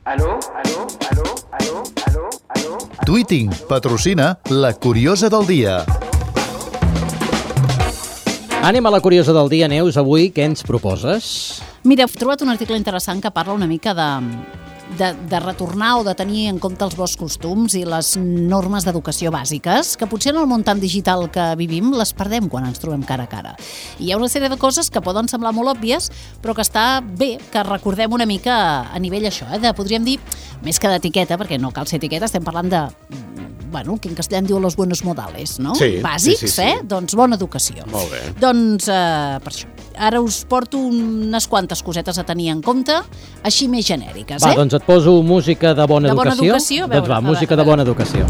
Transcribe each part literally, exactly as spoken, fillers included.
Aló, aló, aló, aló, aló, aló. Tweeting patrocina La Curiosa del Dia. Anem a la curiosa del dia, Neus. Avui què ens proposes? Mira, he trobat un article interessant que parla una mica de, de, de retornar o de tenir en compte els bons costums i les normes d'educació bàsiques, que potser en el món tan digital que vivim les perdem quan ens trobem cara a cara. I hi ha una sèrie de coses que poden semblar molt òbvies, però que està bé que recordem una mica a nivell això, eh? de, podríem dir, més que d'etiqueta, perquè no cal ser etiqueta, estem parlant de... bueno, que en castellà en diu los buenos modales, no? Sí, bàsics, sí, sí, sí. eh? Doncs bona educació. Molt bé. Doncs, eh, per això. Ara us porto unes quantes cosetes a tenir en compte, així més genèriques, Va, eh? doncs et poso música de bona De bona educació. educació? A veure, Doncs va, a veure, música a de bona educació.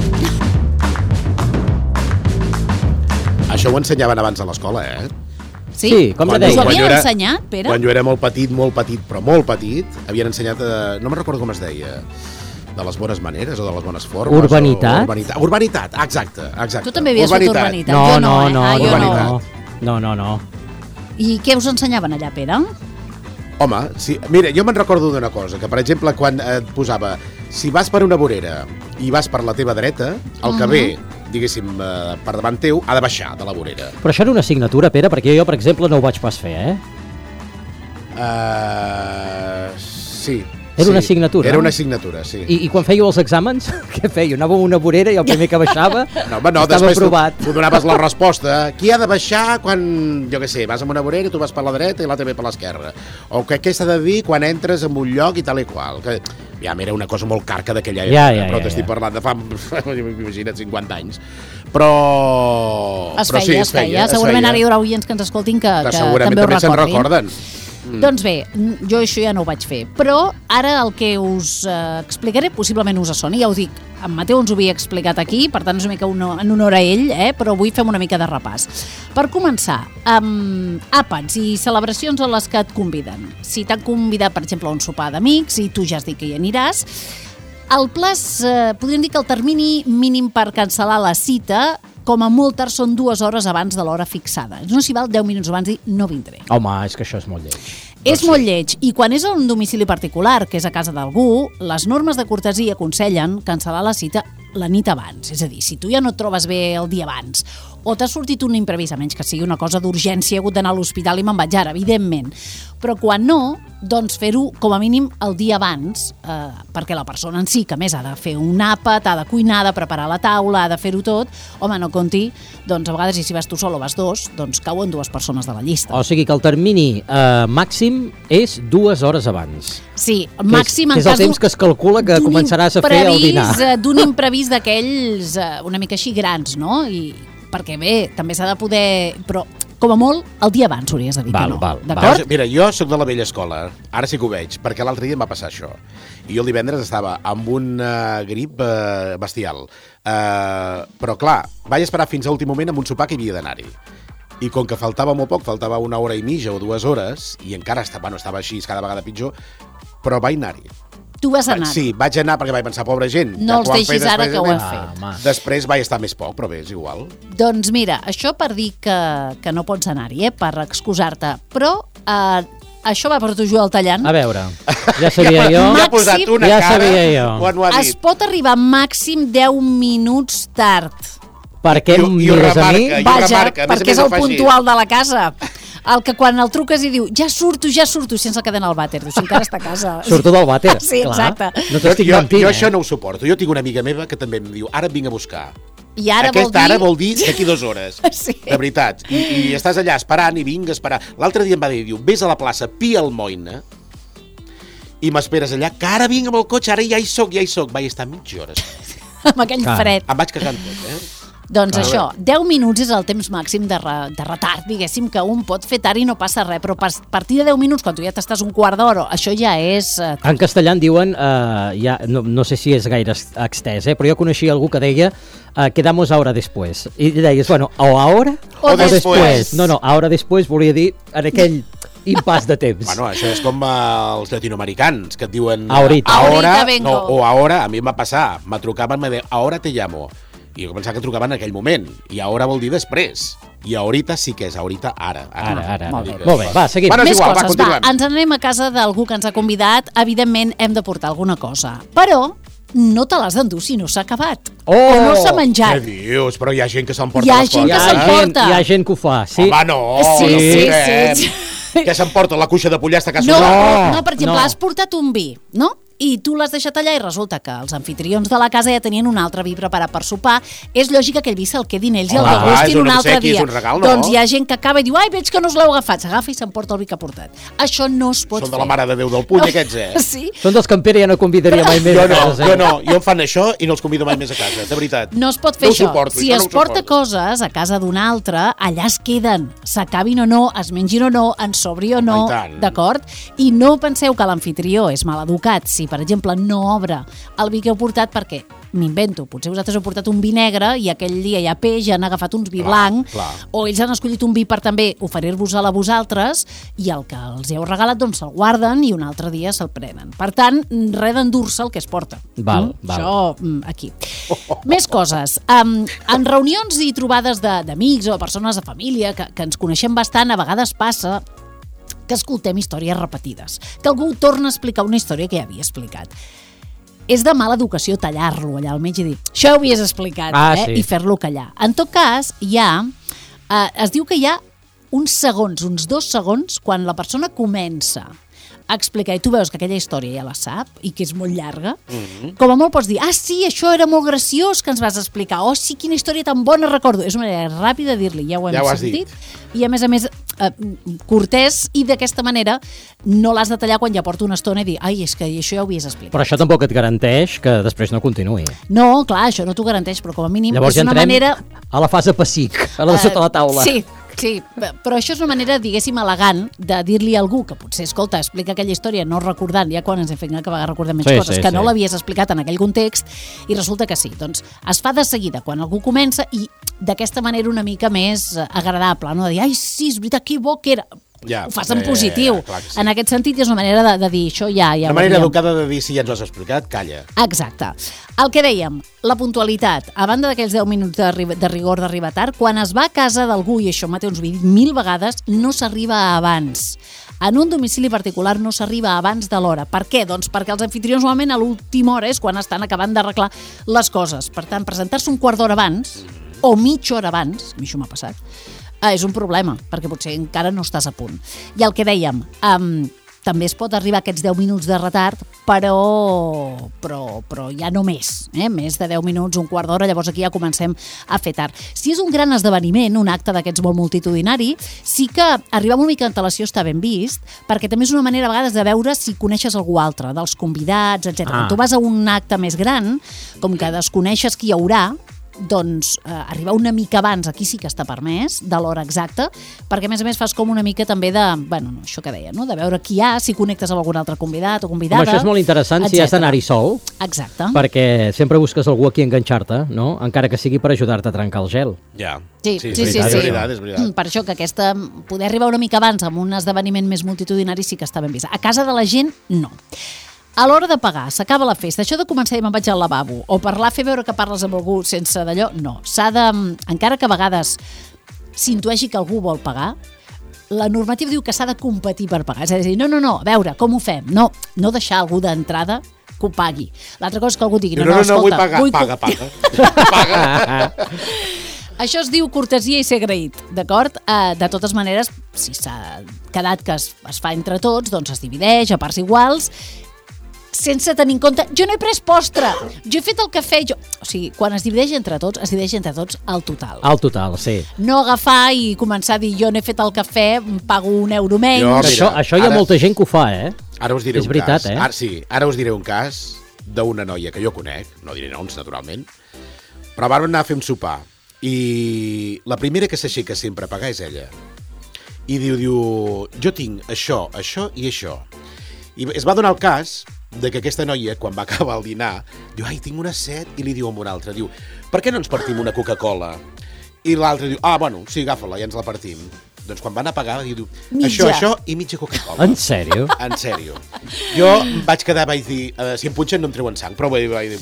Això ho ensenyaven abans a l'escola, eh? Sí? Sí, com Quan- que Us ho deia. quan jo havien era- ensenyat, Pere? Quan jo era molt petit, molt petit, però molt petit, havien ensenyat, eh, no me'n recordo com es deia, de les bones maneres o de les bones formes. Urbanitat? O, urbanitat, urbanitat, exacte, exacte. Tu també havies fet urbanitat. No, Jo no, no, eh? no, Ah, jo no, no, no, no. I què us ensenyaven allà, Pere? Home, sí, mira, jo me'n recordo d'una cosa, que per exemple quan et posava, si vas per una vorera i vas per la teva dreta, el que Mhm. ve, diguéssim, eh, per davant teu, ha de baixar de la vorera. Però això era una assignatura, Pere, perquè jo, per exemple, no ho vaig pas fer, eh? Uh, sí. Era sí, una assignatura? Era una assignatura, sí. I, i quan fèieu els exàmens, què fèieu? Anàveu a una vorera i el primer que baixava No, home, no, estava després tu, aprovat. tu donaves la resposta. Qui ha de baixar quan, jo què sé, vas a una vorera i tu vas per la dreta i l'altre ve per l'esquerra? O que què s'ha de dir quan entres en un lloc i tal i qual? Que, ja, era una cosa molt carca d'aquella època, Ja, ja, però ja, t'estic ja. parlant de fa, imagina't, cinquanta anys. Però... Es però feia, sí, es feia. Segurament ara hi haurà oients que ens escoltin que, que que segurament també ho també se'n recordin. recorden. Mm. Doncs bé, jo això ja no ho vaig fer, però ara el que us eh, explicaré possiblement us soni, ja ho dic, en Mateu ens ho havia explicat aquí, per tant és una mica un, en honor a ell, eh? Però avui fem una mica de repàs. Per començar, amb àpats i celebracions a les que et conviden. Si t'han convidat, per exemple, a un sopar d'amics i tu ja has dit que hi aniràs, el pla és, eh, podríem dir que el termini mínim per cancel·lar la cita com a molt tard són dues hores abans de l'hora fixada. No s'hi val deu minuts abans dir no vindré. Home, és que això és molt lleig. És molt lleig, i quan és a un domicili particular, que és a casa d'algú, les normes de cortesia aconsellen cancel·lar la cita la nit abans. És a dir, si tu ja no et trobes bé el dia abans, o t'ha sortit un imprevist, a menys que sigui una cosa d'urgència, he hagut d'anar a l'hospital i me'n vaig ara, evidentment. Però quan no, doncs fer-ho com a mínim el dia abans, eh, perquè la persona en si, que a més ha de fer un àpat, ha de cuinar, ha de preparar la taula, ha de fer-ho tot, home, no compti, doncs a vegades, i si vas tu sol o vas dos, doncs cauen dues persones de la llista. O sigui que el termini eh, màxim és dues hores abans. Sí, màxim que és, en que és el temps que es calcula que començaràs a fer el dinar. eh, D'un imprevist d'aquells eh, una mica així grans, no? I perquè bé, també s'ha de poder... Però, com a molt, el dia abans hauries de dir Val, que no. val, D'acord? Mira, jo sóc de la vella escola, ara sí que ho veig, perquè l'altre dia em va passar això. I jo el divendres estava amb un uh, grip uh, bestial. Uh, però clar, vaig esperar fins a l'últim moment amb un sopar que hi havia d'anar-hi. I com que faltava molt poc, faltava una hora i mitja o dues hores, i encara estava, bueno, estava així cada vegada pitjor, però vaig anar-hi. Tu vas anar. Sí, vaig anar perquè vaig pensar, pobra gent. No que els ho han deixis fet ara després, que ho han eh? fet. home. Després vaig estar més poc, però bé, és igual. Doncs mira, això per dir que, que no pots anar-hi, eh? Per excusar-te. Però eh, això va per tu, Joel Tallant. A veure, ja sabia jo... Ja ha posat una Ja cara sabia jo. quan ho ha Es dit. pot arribar màxim deu minuts tard. Per què I ho- em i ho mires a mi? remarca, i ho Vaja, remarca. A més a perquè més és el ho fa així. puntual de la casa. El que quan el truques i diu ja surto, ja surto, sense que anar al vàter. Diu, si encara està a casa. Surto del vàter. Sí, clar. exacte. No t'estic jo, mentint, jo eh? això no ho suporto. Jo tinc una amiga meva que també em diu, ara et vinc a buscar. I ara Aquesta vol dir... ara vol dir d'aquí dues hores. Sí. De veritat. I, I estàs allà esperant i vinc a esperar. L'altre dia em va dir, diu, vés a la plaça Pia Almoina i m'esperes allà, que ara vinc amb el cotxe, ara ja hi soc, ja hi soc. Vaig estar mitja hora. Amb aquell Clar. fred. Em vaig cagant tot, eh? Doncs Clar. això, deu minuts és el temps màxim de, re, de retard, diguéssim, que un pot fer tard i no passa res, però a partir de deu minuts, quan tu ja t'estàs un quart d'hora, això ja és... Eh, En castellà en diuen, eh, ja, no, no sé si és gaire ex- extès, eh, però jo coneixia algú que deia eh, quedamos ahora después. I deies, bueno, o ahora O o, después. después. No, no, ahora después volia dir en aquell impàs de temps. Bueno, això és com eh, els llatinoamericans, que et diuen... Ahorita. Ahora, Ahorita vengo. no, o ahora, a mi em va passar. Me trucaven, me deien, ahora te llamo. I jo pensava que trucaven en aquell moment. I ahora vol dir després. I ahorita sí que és, ahorita, ara. Ara, ara. Molt bé. Molt bé, va, seguim. Bueno, és Més igual, va, coses, va, continuem. ens anem a casa d'algú que ens ha convidat. Evidentment, hem de portar alguna cosa. Però no te l'has d'endur si no s'ha acabat. Oh! O no s'ha menjat. Què dius? Però hi ha gent que s'emporta Hi ha les gent coses. Hi ha, que s'emporta. gent, hi ha gent que ho fa, sí. Home, no! Sí, no sí, fotem. sí, sí. Que s'emporta la cuixa de pollastre a casa No, nostra? no, per exemple, no. has portat un vi, no? I tu l'has deixat allà i resulta que els anfitrions de la casa ja tenien un altre vi preparat per sopar. És lògic que aquell vi se'l quedin ells i el Home, clar, és degustin un un altre obsequi, dia. és un regal, no? Doncs hi ha gent que acaba i diu, ai, veig que no us l'heu agafat. S'agafa i s'emporta el vi que ha portat. Això no es pot Són fer. de la mare de Déu del puny, aquests, eh? Sí. Són dels que en Pere ja no convidaria mai més Jo a no, casa seva. jo no. Jo em fan això i no els convido mai més a casa, de veritat. No es pot fer No ho això. suporto, si això es no ho porta suporto. coses a casa d'un altre, allà es queden. S'acabin o no, es mengin o no, en sobri o no, Home, i tant. d'acord? I no penseu que l'anfitrió és maleducat si, per exemple, no obre el vi que heu portat perquè, m'invento, potser vosaltres heu portat un vi negre i aquell dia hi ha peix i han agafat un vi Clar, blanc, clar. o ells han escollit un vi per també oferir-vos-el a vosaltres i el que els heu regalat doncs se'l guarden i un altre dia se'l prenen. Per tant, res d'endur-se el que es porta. Val, Mm? val. Això, mm, aquí. Més coses. Um, en reunions i trobades de- d'amics o persones de família que, que ens coneixem bastant, a vegades passa que escoltem històries repetides, que algú torna a explicar una història que ja havia explicat. És de mala educació tallar-lo allà al mig i dir, això ho havies explicat, Ah, eh? sí. I fer-lo callar. En tot cas, hi ha, eh, es diu que hi ha uns segons, uns dos segons, quan la persona comença a explicar, i tu veus que aquella història ja la sap i que és molt llarga, mm-hmm. com a molt pots dir, ah, sí, això era molt graciós que ens vas explicar, oh, sí, quina història tan bona recordo. És una manera ràpida de dir-li, ja ho hem Ja ho has sentit, i a més a més, eh, cortès, i d'aquesta manera no l'has de tallar quan ja porta una estona i dir, ai, és que això ja ho havies explicat. Però això tampoc et garanteix que després no continuï. No, clar, això no t'ho garanteix, però com a mínim Llavors és ja una entrem manera... a la fase pessic, a la de sota la taula. Sí, sí, però això és una manera, diguéssim, elegant de dir-li a algú que potser, escolta, explica aquella història no recordant, ja quan ens hem fet que va recordar menys Sí, coses, sí, que no sí. l'havies explicat en aquell context, i resulta que sí. Doncs es fa de seguida quan algú comença i d'aquesta manera una mica més eh, agradable, no? De dir, ai, sí, és veritat, que bo que era. Ja, Ho fas ja, en ja, positiu. ja, clar que sí. En aquest sentit és una manera de, de dir això ja... ja Una ho manera havíem- educada de dir, si ja ens ho has explicat, calla. Exacte. El que dèiem, la puntualitat, a banda d'aquells deu minuts de, ri- de rigor d'arribar tard, quan es va a casa d'algú, i això Mateu ens ho he dit mil vegades, no s'arriba abans. En un domicili particular no s'arriba abans de l'hora. Per què? Doncs perquè els anfitrions normalment a l'última hora és quan estan acabant d'arreglar les coses. Per tant, presentar-se un quart d'hora abans, o mitja hora abans, a mi això m'ha passat, eh, és un problema, perquè potser encara no estàs a punt. I el que dèiem, um, també es pot arribar a aquests deu minuts de retard, però, però, però ja no més, eh? Més de deu minuts, un quart d'hora, llavors aquí ja comencem a fer tard. Si és un gran esdeveniment, un acte d'aquests molt multitudinari, sí que arribar amb una mica d'antelació està ben vist, perquè també és una manera a vegades de veure si coneixes algú altre, dels convidats, etcètera. Ah. Quan tu vas a un acte més gran, com que desconeixes qui hi haurà, doncs eh, arribar una mica abans, aquí sí que està permès, de l'hora exacta, perquè a més a més fas com una mica també de, bueno, no, això que deia, no? De veure qui hi ha, si connectes amb algun altre convidat o convidada. Home, això és molt interessant si has d'anar-hi sol, Exacte. perquè sempre busques algú a qui enganxar-te, no? Encara que sigui per ajudar-te a trencar el gel. Ja. Sí, sí, sí, és sí, veritat, sí. és veritat, és veritat. Per això que aquesta, poder arribar una mica abans amb un esdeveniment més multitudinari sí que està ben vist. A casa de la gent, no. A l'hora de pagar, s'acaba la festa, això de començar i me'n vaig al lavabo, o parlar, fer veure que parles amb algú sense d'allò, no. S'ha de, encara que a vegades s'intueixi que algú vol pagar, la normativa diu que s'ha de competir per pagar. És a dir, no, no, no, a veure, com ho fem? No, no deixar algú d'entrada que ho pagui. L'altra cosa és que algú digui, no, No, no, no, no, vull escolta, pagar, vull paga, paga. Paga. Això es diu cortesia i ser agraït, d'acord? Eh, de totes maneres, si s'ha quedat que es, es fa entre tots, doncs es divideix a parts iguals, sense tenir en compte, jo no he pres postre, jo he fet el cafè, jo... O sigui, quan es divideix entre tots, es divideix entre tots al total. Al total, sí. No agafar i començar a dir, jo no he fet el cafè, em pago un euro menys. Jo, mira, això això hi ha ara- molta gent que ho fa, eh? Ara us diré És un veritat, cas. eh? Ara, sí, ara us diré un cas d'una noia que jo conec, no diré noms, naturalment, però vam anar a fer un sopar i la primera que s'aixeca sempre a pagar és ella. I diu, diu, jo tinc això, això i això. I es va donar el cas de que aquesta noia, quan va acabar el dinar, diu, ai, tinc una set, i li diu a una altra, diu, per què no ens partim una Coca-Cola? I l'altra diu, ah, bueno, sí, agafa-la, ja ens la partim. Doncs quan van a pagar, diu, Mitja. això, això i mitja Coca-Cola. En sèrio? En sèrio. Jo em vaig quedar, vaig dir, uh, si em punxen no em treuen sang, però vaig, vaig dir, bueno,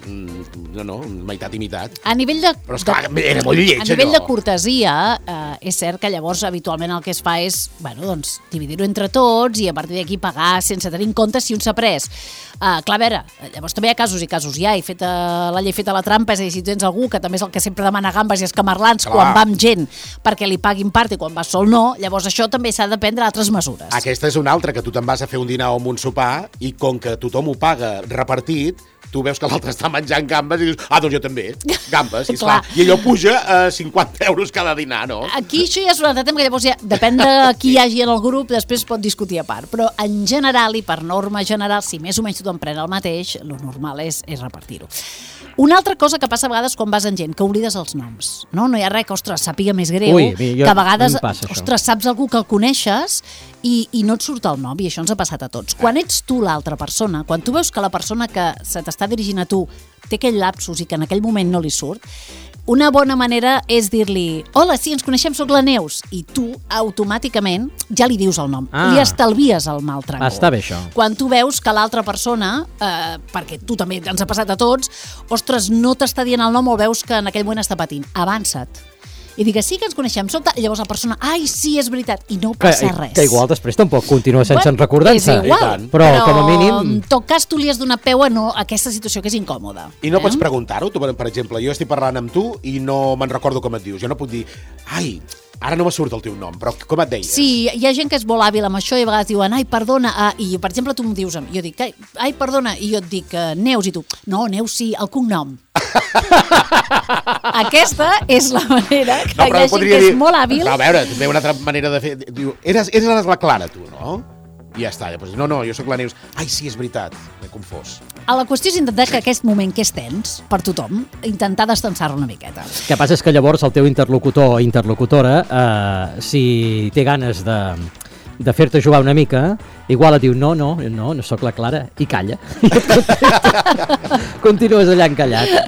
no, no, meitat i meitat. A nivell de... Però esclar, era molt lleig, A nivell allò. de cortesia, eh, és cert que llavors habitualment el que es fa és, bueno, doncs, dividir-ho entre tots i a partir d'aquí pagar sense tenir en compte si un s'ha pres. Uh, clar, a veure, llavors també hi ha casos i casos. Ja, i feta, la llei feta la trampa, és a dir, si tu tens algú que també és el que sempre demana gambes i escamarlans Clar. quan va amb gent perquè li paguin part i quan va sol no, llavors això també s'ha de prendre altres mesures. Aquesta és una altra, que tu te'n vas a fer un dinar o un sopar i com que tothom ho paga repartit, tu veus que l'altre està menjant gambes i dius, ah, doncs jo també, gambes, i, esclar, i allò puja a cinquanta euros cada dinar, no? Aquí això ja és un altre tema, que llavors ja depèn de qui hi hagi en el grup, després es pot discutir a part, però en general i per norma general, si més o menys tothom pren el mateix, el normal és, és repartir-ho. Una altra cosa que passa a vegades quan vas amb gent, que oblides els noms, no? No hi ha res que, ostres, sàpiga més greu, Ui, jo, que a vegades, passa, ostres, saps algú que el coneixes i, i no et surt el nom, i això ens ha passat a tots. Quan ets tu l'altra persona, quan tu veus que la persona que se t'està dirigint a tu té aquell lapsus i que en aquell moment no li surt, una bona manera és dir-li, hola, sí, ens coneixem, soc la Neus, i tu automàticament ja li dius el nom, Ah. li estalvies el mal tràngol. Està bé, això. Quan tu veus que l'altra persona, eh, perquè tu també ens ha passat a tots, ostres, no t'està dient el nom o veus que en aquell moment està patint, avança't. I digues, sí que ens coneixem, soc... I llavors la persona, ai, sí, és veritat, i no Que, passa res. que igual després tampoc continua sense Bueno, recordar-se. és igual, I tant. Però, com a mínim... en tot cas, tu li has donat peu a, no, a aquesta situació que és incòmoda. I no eh? pots preguntar-ho, tu, per exemple, jo estic parlant amb tu i no me'n recordo com et dius. Jo no puc dir, ai, ara no me surt el teu nom, però com et deies? Sí, hi ha gent que és molt hàbil amb això i a vegades diuen, ai, perdona, ah, i per exemple tu em dius, jo dic, ai, ai perdona, i jo et dic, uh, Neus, i tu, no, Neus sí, el cognom. Aquesta és la manera que No, hi però ha gent podria que dir- és molt hàbil. Però a veure, també una altra manera de fer... Diu, eres, eres la Clara, tu, no? I ja està, llavors, no, no, jo sóc la Neus. Ai, sí, és veritat, m'he confós. A la qüestió és intentar que aquest moment que és tens, per tothom, intentar destensar-lo una miqueta. El que passa és que llavors el teu interlocutor o interlocutora, eh, si té ganes de, de fer-te jugar una mica, igual et diu, no, no, no, no sóc la Clara, i calla. I continues allà encallat.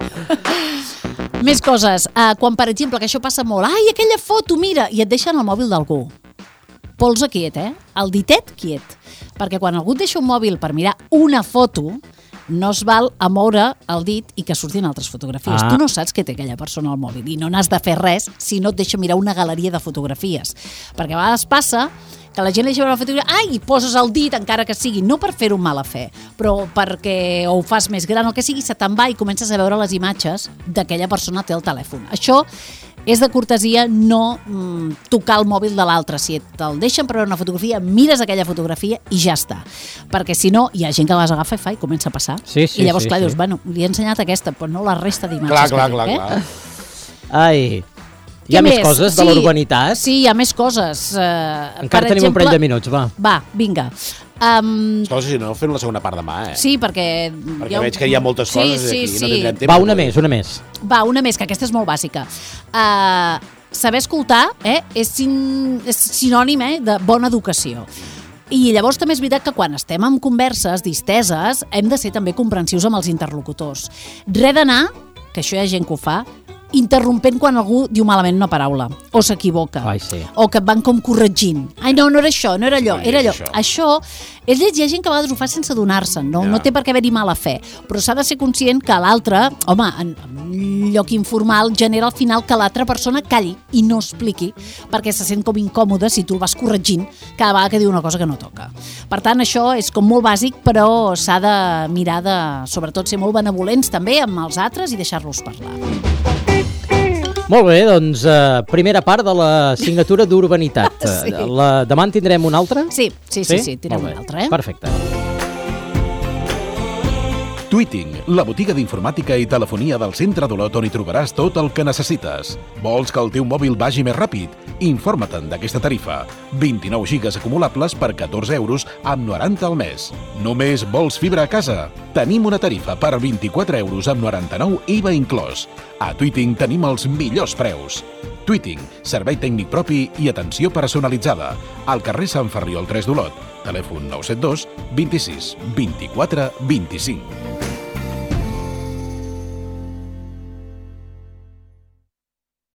Més coses. Uh, quan, per exemple, que això passa molt, ai, aquella foto, mira, i et deixen el mòbil d'algú. Polze quiet, eh? El ditet quiet. Perquè quan algú et deixa un mòbil per mirar una foto, no es val a moure el dit i que surtin altres fotografies. Ah. Tu no saps què té aquella persona al mòbil i no n'has de fer res si no et deixa mirar una galeria de fotografies. Perquè a vegades passa que la gent li deixa veure la fotografia, ai, i poses el dit encara que sigui, no per fer-ho mala fe, però perquè ho fas més gran, el que sigui, se te'n va i comences a veure les imatges d'aquella persona que té el telèfon. Això és de cortesia no mm, tocar el mòbil de l'altre. Si te'l deixen per veure una fotografia, mires aquella fotografia i ja està. Perquè si no, hi ha gent que les agafa i fa i comença a passar. Sí, sí, I llavors, sí, clar, sí. dius, bueno, li he ensenyat aquesta, però no la resta d'imatges. Clar, clar, que clar, dic, clar. Ai, hi ha Què més coses de Sí, la urbanitat? Sí, hi ha més coses. Uh, Encara tenim un parell de minuts, va. Va, vinga. Um, Escolta, si no, fem la segona part demà, eh? sí, perquè... Perquè hi ha- veig que hi ha moltes sí, coses sí, aquí, sí. no tindrem temps. Va, una més, una més. Va, una més, que aquesta és molt bàsica. Uh, saber escoltar eh, és, sin, és sinònim eh, de bona educació. I llavors també és veritat que quan estem en converses disteses hem de ser també comprensius amb els interlocutors. Res d'anar, que això hi ha gent que ho fa, interrompent quan algú diu malament una paraula o s'equivoca, Ai, sí. o que et van com corregint. Ai, no, no era això, no era allò, Molt era lleig, allò. això. Això és lleig, hi ha gent que a vegades ho fa sense adonar-se'n, no? Ja. No té per què haver-hi mala fe, però s'ha de ser conscient que l'altre, home, en, en un lloc informal genera al final que l'altra persona calli i no expliqui, perquè se sent com incòmode si tu el vas corregint cada vegada que diu una cosa que no toca. Per tant, això és com molt bàsic, però s'ha de mirar de, sobretot, ser molt benevolents també amb els altres i deixar-los parlar. Molt bé, doncs, uh, primera part de la signatura d'urbanitat. Sí. La, demà en tindrem una altra? Sí, sí, sí, sí, tirem Molt bé. una altra, eh? Perfecte. Tweeting, la botiga d'informàtica i telefonia del centre d'Olot on hi trobaràs tot el que necessites. Vols que el teu mòbil vagi més ràpid? Informa-te'n d'aquesta tarifa. vint-i-nou gigas acumulables per catorze euros amb noranta al mes. Només vols fibra a casa? Tenim una tarifa per vint-i-quatre euros amb noranta-nou I V A inclòs. A Tweeting tenim els millors preus. Tweeting, servei tècnic propi i atenció personalitzada. Al carrer Sant Ferriol tres d'Olot. Telèfon nou set dos, vint-i-sis, vint-i-quatre, vint-i-cinc.